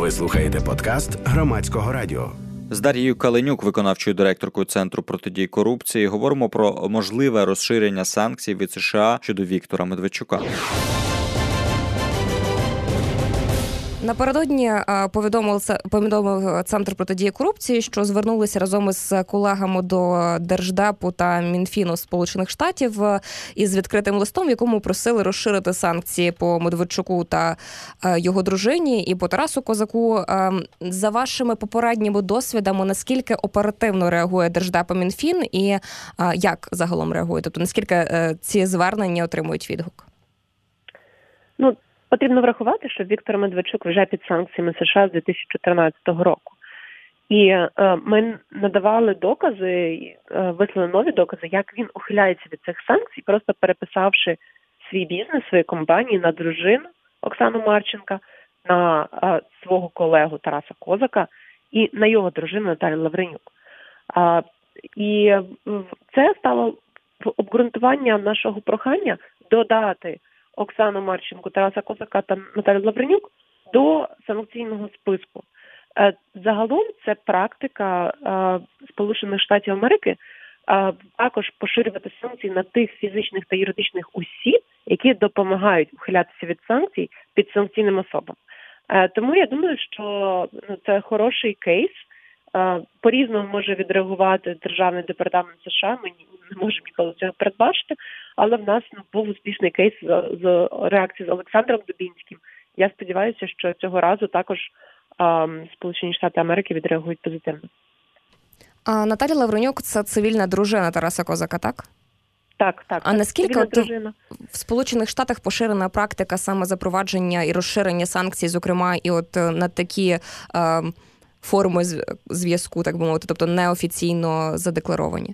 Ви слухаєте подкаст Громадського радіо. З Дар'єю Каленюк, виконавчою директоркою Центру протидії корупції, говоримо про можливе розширення санкцій від США щодо Віктора Медведчука. Напередодні повідомив Центр протидії корупції, що звернулися разом із колегами до Держдепу та Мінфіну Сполучених Штатів із відкритим листом, в якому просили розширити санкції по Медведчуку та його дружині і по Тарасу Козаку. За вашими попередніми досвідами, наскільки оперативно реагує Держдеп і Мінфін і як загалом реагує? Тобто, наскільки ці звернення отримують відгук? Потрібно врахувати, що Віктор Медведчук вже під санкціями США з 2014 року. І ми надавали докази, вислали нові докази, як він ухиляється від цих санкцій, просто переписавши свій бізнес, свої компанії на дружину Оксану Марченка, на свого колегу Тараса Козака і на його дружину Наталію Лавренюк. І це стало обґрунтування нашого прохання додати Оксану Марченку, Тараса Козака та Наталію Лавренюк до санкційного списку. Загалом це практика Сполучених Штатів Америки також поширювати санкції на тих фізичних та юридичних осіб, які допомагають ухилятися від санкцій під санкційним особам. Тому я думаю, що це хороший кейс. По-різному може відреагувати Державний департамент США, ми не можемо ніколи цього передбачити, але в нас був успішний кейс з реакції з Олександром Дубінським. Я сподіваюся, що цього разу також Сполучені Штати Америки відреагують позитивно. А Наталія Лавренюк – це цивільна дружина Тараса Козака, так? Так. А наскільки в Сполучених Штатах поширена практика саме запровадження і розширення санкцій, зокрема, і от на такі форми зв'язку, так би мовити, тобто неофіційно задекларовані?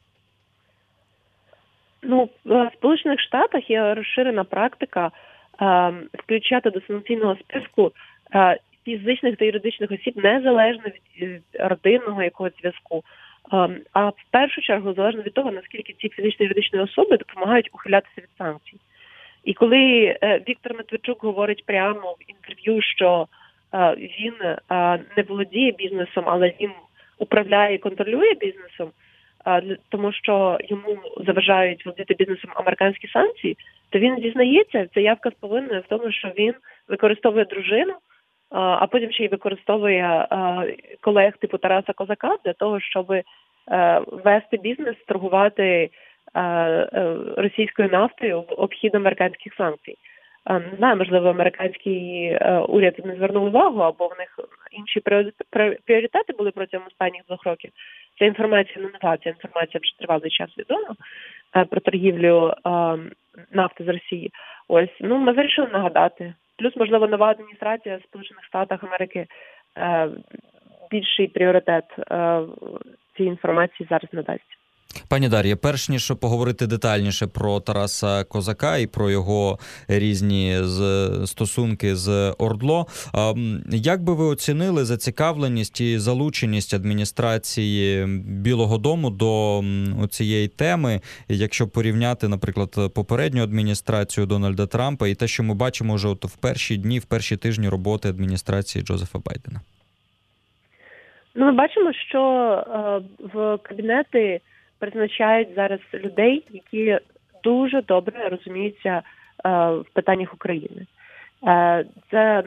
В Сполучених Штатах є розширена практика включати до санкційного списку фізичних та юридичних осіб незалежно від родинного якогось зв'язку, а в першу чергу залежно від того, наскільки ці фізичні та юридичні особи допомагають ухилятися від санкцій. І коли Віктор Медведчук говорить прямо в інтерв'ю, що він не володіє бізнесом, але він управляє і контролює бізнесом, тому що йому заважають володіти бізнесом американські санкції, то він зізнається, це явка з повинною в тому, що він використовує дружину, а потім ще й використовує колег типу Тараса Козака для того, щоб вести бізнес, торгувати російською нафтою в обхід американських санкцій. Не знаю, можливо, американський уряд не звернув увагу, або в них інші пріоритети були протягом останніх 2 років. Ця інформація не нова, ця інформація вже тривалий час відома про торгівлю нафти з Росії. Ми вирішили нагадати. Плюс, можливо, нова адміністрація в Сполучених Штатах Америки більший пріоритет цієї інформації зараз надасть. Пані Дар'я, перш ніж поговорити детальніше про Тараса Козака і про його різні стосунки з ОРДЛО, як би ви оцінили зацікавленість і залученість адміністрації Білого дому до цієї теми, якщо порівняти, наприклад, попередню адміністрацію Дональда Трампа і те, що ми бачимо вже в перші дні, в перші тижні роботи адміністрації Джозефа Байдена? Ми бачимо, що в кабінети призначають зараз людей, які дуже добре розуміються в питаннях України. Це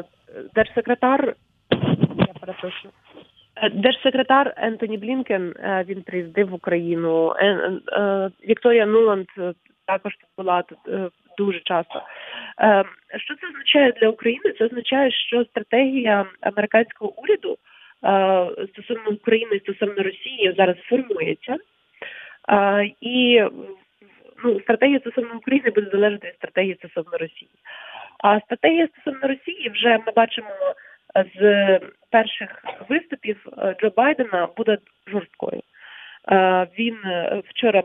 держсекретар Ентоні Блінкен, він приїздив в Україну. Вікторія Нуланд також була тут дуже часто. Що це означає для України? Це означає, що стратегія американського уряду стосовно України і стосовно Росії зараз формується. І стратегія стосовно України буде залежати від стратегії стосовно Росії. А стратегія стосовно Росії вже ми бачимо з перших виступів Джо Байдена буде жорсткою. Він вчора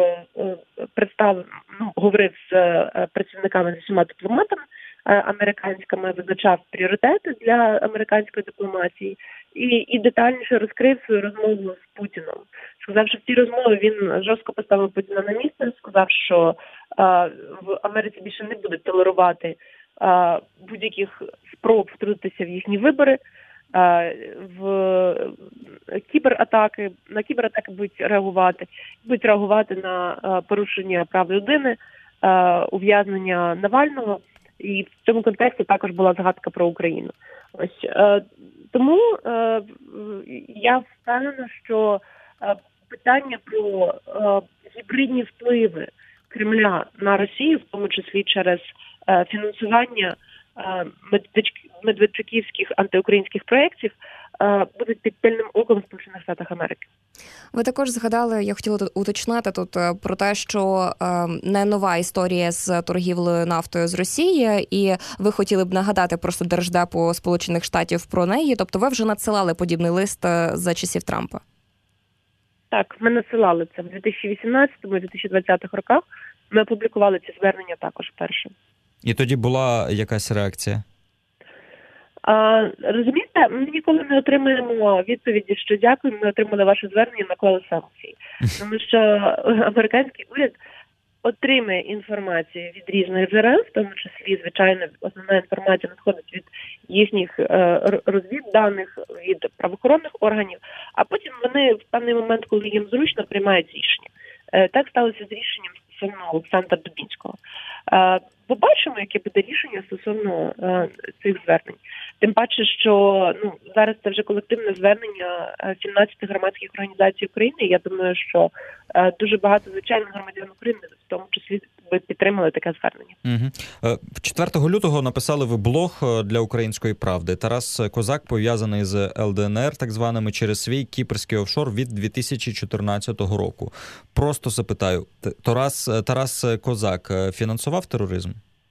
говорив з працівниками, з усіма дипломатами американськими, визначав пріоритети для американської дипломатії і детальніше розкрив свою розмову з Путіном. Сказав, що в цій розмові він жорстко поставив Путіна на місце, сказав, що в Америці більше не будуть толерувати будь-яких спроб втрутитися в їхні вибори, в кібератаки, на кібератаки будуть реагувати на порушення прав людини, ув'язнення Навального. І в цьому контексті також була згадка про Україну. Ось тому я впевнена, що питання про гібридні впливи Кремля на Росію, в тому числі через фінансування медведчуківських антиукраїнських проєктів, будуть під пильним оком Сполучених Штатів Америки. Ви також згадали, я хотіла уточнити тут про те, що не нова історія з торгівлею нафтою з Росії, і ви хотіли б нагадати просто Держдепу Сполучених Штатів про неї, тобто ви вже надсилали подібний лист за часів Трампа? Так, ми надсилали це в 2018-2020 роках, ми опублікували ці звернення також перше. І тоді була якась реакція? Розумієте, ми ніколи не отримуємо відповіді, що дякую, ми отримали ваше звернення, наклали санкції. Тому що американський уряд отримує інформацію від різних джерел, в тому числі, звичайно, основна інформація надходить від їхніх розвідданих, від правоохоронних органів, а потім вони в певний момент, коли їм зручно, приймають рішення. Так сталося з рішенням стосовно Олександра Дубінського. Побачимо, яке буде рішення стосовно цих звернень. Тим паче, що зараз це вже колективне звернення 17 громадських організацій України. Я думаю, що дуже багато звичайних громадян України, в тому числі, би підтримали таке звернення. Угу. 4 лютого написали ви блог для «Української правди». Тарас Козак пов'язаний з ЛДНР, так званими, через свій кіпрський офшор від 2014 року. Просто запитаю, Тарас Козак фінансував тероризм?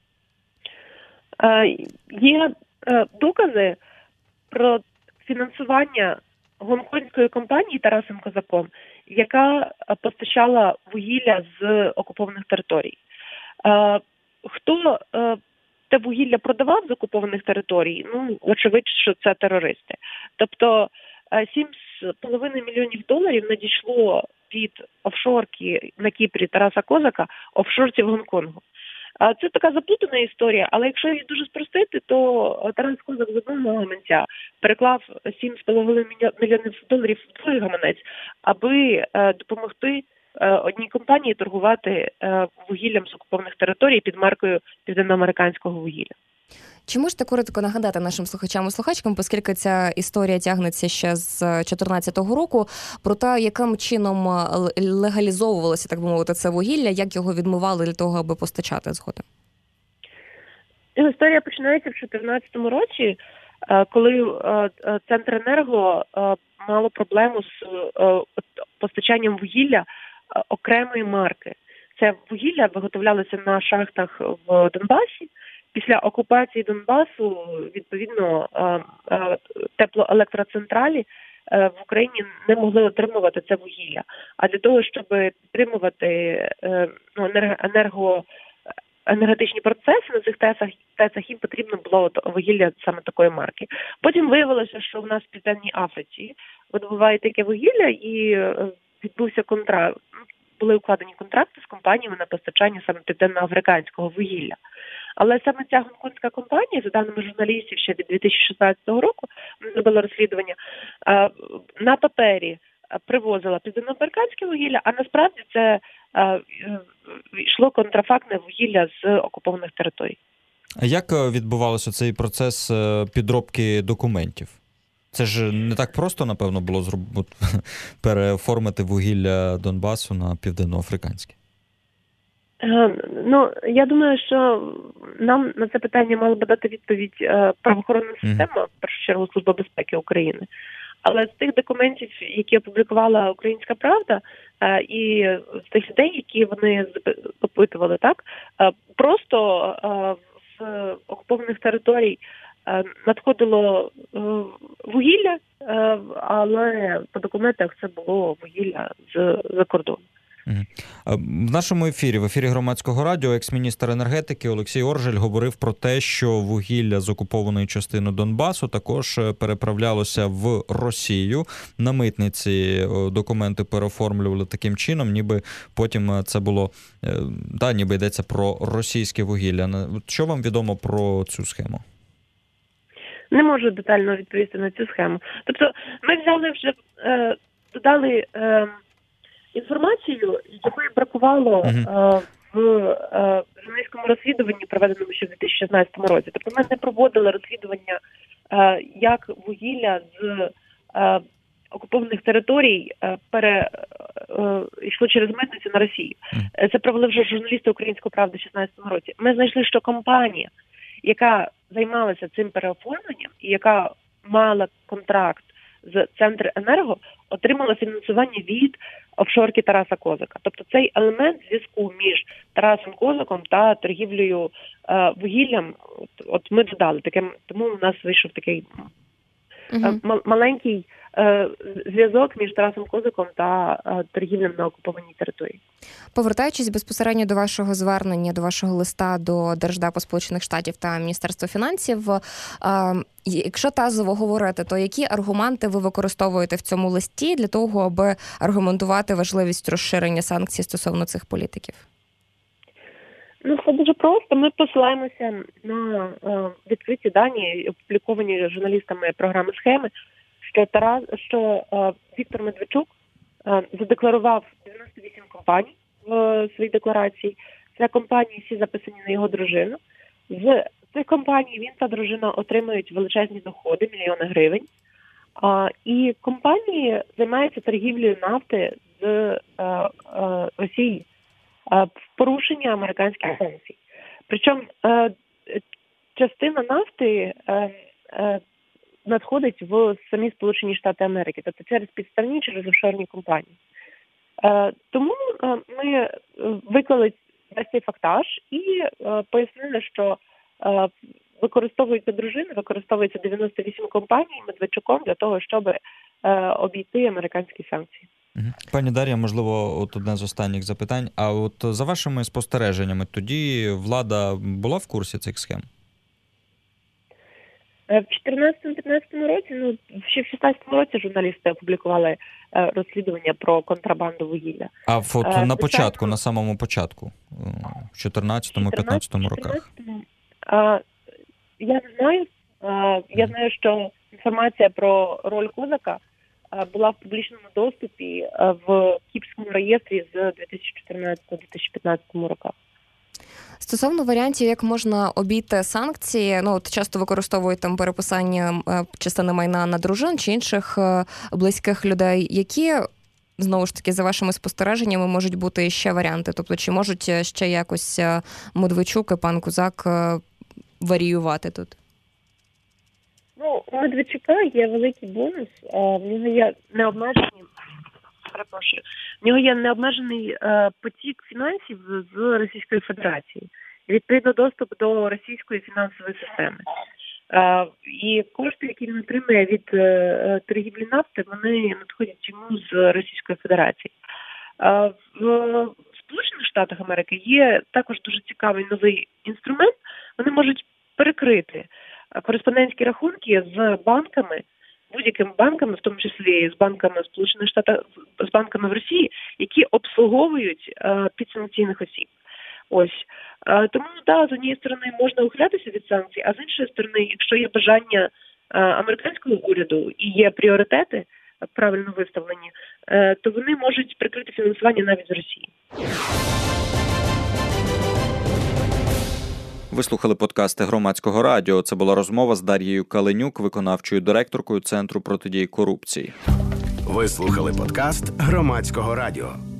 Є докази про фінансування гонконгської компанії Тарасом Козаком, яка постачала вугілля з окупованих територій. Хто те вугілля продавав з окупованих територій? Очевидь, що це терористи. Тобто $7,5 мільйонів надійшло від офшорки на Кіпрі Тараса Козака офшорців Гонконгу. Це така заплутана історія, але якщо її дуже спростити, то Тарас Козак з одного гаманця переклав $7,5 мільйонів в другий гаманець, аби допомогти одній компанії торгувати вугіллям з окупованих територій під маркою південноамериканського вугілля. Чи можете коротко нагадати нашим слухачам і слухачкам, оскільки ця історія тягнеться ще з 2014 року, про те, яким чином легалізовувалося, так би мовити, це вугілля, як його відмивали для того, аби постачати згодом? Історія починається в 2014 році, коли Центренерго мало проблему з постачанням вугілля окремої марки. Це вугілля виготовлялося на шахтах в Донбасі. Після окупації Донбасу, відповідно, теплоелектроцентралі в Україні не могли отримувати це вугілля. А для того, щоб підтримувати енергетичні процеси на цих ТЕЦах, їм потрібно було вугілля саме такої марки. Потім виявилося, що в нас в Південній Африці видобувають таке вугілля, і відбувся контракт. Були укладені контракти з компаніями на постачання саме південноафриканського вугілля. Але саме ця гонконгська компанія, за даними журналістів ще від 2016 року, вони зробили розслідування, на папері привозила південноамериканське вугілля, а насправді це йшло контрафактне вугілля з окупованих територій. А як відбувався цей процес підробки документів? Це ж не так просто, напевно, було переоформити вугілля Донбасу на південноафриканське? Я думаю, що нам на це питання мала би дати відповідь правоохоронна система, в першу чергу Служба безпеки України. Але з тих документів, які опублікувала «Українська правда», і з тих людей, які вони опитували, так, просто з окупованих територій надходило вугілля, але по документах це було вугілля з-за кордону. В нашому ефірі, в ефірі Громадського радіо, екс-міністр енергетики Олексій Оржель говорив про те, що вугілля з окупованої частини Донбасу також переправлялося в Росію. На митниці документи переоформлювали таким чином, ніби потім це було, ніби йдеться про російське вугілля. Що вам відомо про цю схему? Не можу детально відповісти на цю схему. Тобто ми взяли вже, додали інформацію, якої бракувало в журналістському розслідуванні, проведеному ще в 2016 році. Тобто ми не проводили розслідування, як вугілля з окупованих територій йшло через митницю на Росію. Це провели вже журналісти «Української правди» в 2016 році. Ми знайшли, що компанія, яка займалася цим переоформленням і яка мала контракт з Центренерго, отримала фінансування від офшорки Тараса Козака. Тобто цей елемент зв'язку між Тарасом Козаком та торгівлею вугіллям, от ми додали, тому у нас вийшов такий маленький зв'язок між Тарасом Козаком та торгівлям на окупованій території. Повертаючись безпосередньо до вашого звернення, до вашого листа до Держдепу Сполучених Штатів та Міністерства фінансів, якщо тазово говорити, то які аргументи ви використовуєте в цьому листі для того, аби аргументувати важливість розширення санкцій стосовно цих політиків? Це дуже просто. Ми посилаємося на відкриті дані, опубліковані журналістами програми «Схеми», що Віктор Медведчук задекларував 98 компаній в своїй декларації. Це компанії всі записані на його дружину. З цих компаній він та дружина отримують величезні доходи, мільйони гривень. І компанії займаються торгівлею нафти з Росії в порушення американських санкцій. Причому частина нафти надходить в самі Сполучені Штати Америки, тобто через підставні, через офшорні компанії. Тому ми виклали весь цей фактаж і пояснили, що використовується 98 компаній Медведчуком для того, щоб обійти американські санкції. Пані Дар'я, можливо, одне з останніх запитань. А от за вашими спостереженнями, тоді влада була в курсі цих схем? В 2014-2015 році, ще в 2016 році журналісти опублікували розслідування про контрабанду вугілля. А на початку, на самому початку, в 2014-2015 роках? Я не знаю. Я знаю, що інформація про роль Козака була в публічному доступі в Кіпрському реєстрі з 2014-2015 роках. Стосовно варіантів, як можна обійти санкції, часто використовують там переписання частини майна на дружин чи інших близьких людей, які, знову ж таки, за вашими спостереженнями, можуть бути ще варіанти? Тобто, чи можуть ще якось Медведчук і пан Козак варіювати тут? У Медведчука є великий бонус, в нього є необмежений потік фінансів з Російської Федерації. І, відповідно, доступ до російської фінансової системи. І кошти, які він отримує від торгівлі нафти, вони надходять йому з Російської Федерації. В Сполучених Штатах Америки є також дуже цікавий новий інструмент. Вони можуть перекрити кореспондентські рахунки з банками, будь-якими банками, в тому числі з банками Сполучених Штатів, з банками в Росії, які обслуговують підсанкційних осіб. Тому, з однієї сторони, можна ухилятися від санкцій, а з іншої сторони, якщо є бажання американського уряду і є пріоритети правильно виставлені, то вони можуть прикрити фінансування навіть з Росії. Ви слухали подкасти Громадського радіо. Це була розмова з Дар'єю Каленюк, виконавчою директоркою Центру протидії корупції. Ви слухали подкаст Громадського радіо.